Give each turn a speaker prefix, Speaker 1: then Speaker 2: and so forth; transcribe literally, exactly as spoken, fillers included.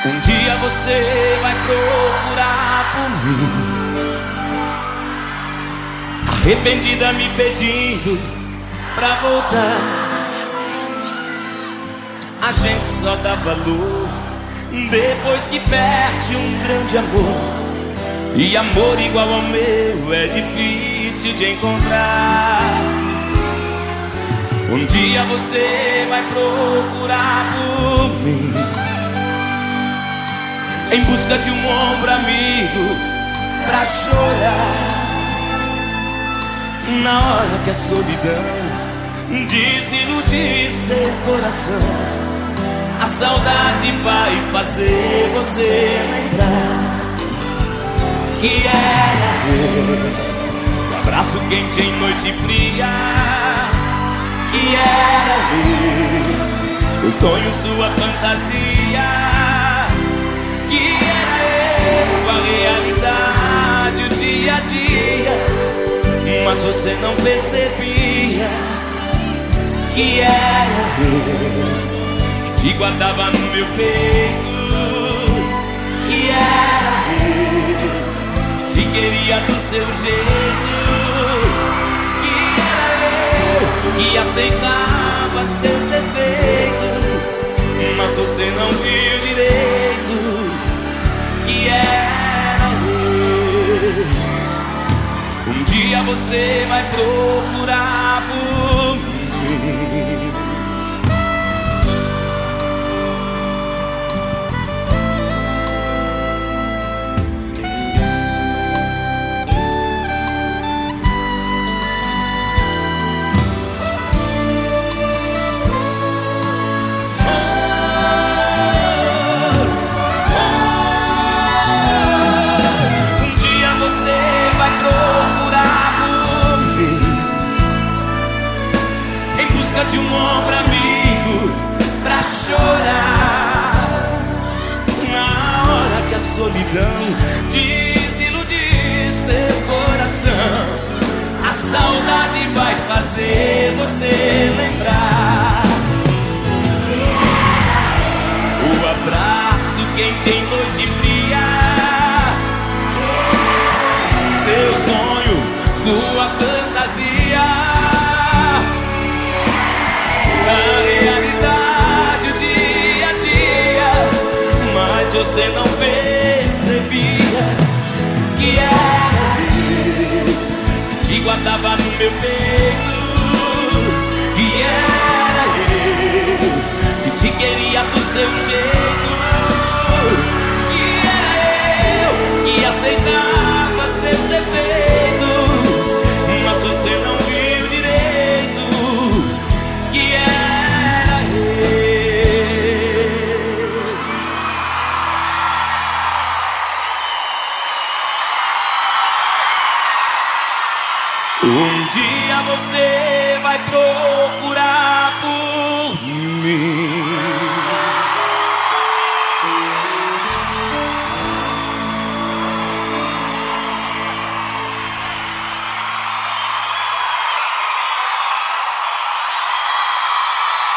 Speaker 1: Um dia você vai procurar por mim, arrependida me pedindo pra voltar. A gente só dá valor depois que perde um grande amor. E amor igual ao meu é difícil de encontrar. Um dia você vai procurar por mim, em busca de um ombro amigo pra chorar. Na hora que a solidão desiludir seu coração, a saudade vai fazer você lembrar que era eu, o abraço quente em noite fria. Que era eu, seu sonho, sua fantasia. Que era eu, a realidade, o dia a dia. Mas você não percebia que era eu, que te guardava no meu peito. Que era eu, que te queria do seu jeito. Que era eu, que aceitava seus defeitos, mas você não viu direito que era eu. Um dia você vai procurar por mim. De um ombro amigo pra chorar. Na hora que a solidão desiludir seu coração, a saudade vai fazer você lembrar o abraço quente em noite fria. Seu sonho, sua fantasia. A realidade, o dia a dia, mas você não percebia que era eu, que te guardava no meu peito. Que era eu, que te queria do seu jeito. Que era eu, que aceitava seus defeitos, mas você não viu direito que era um dia você vai procurar por mim.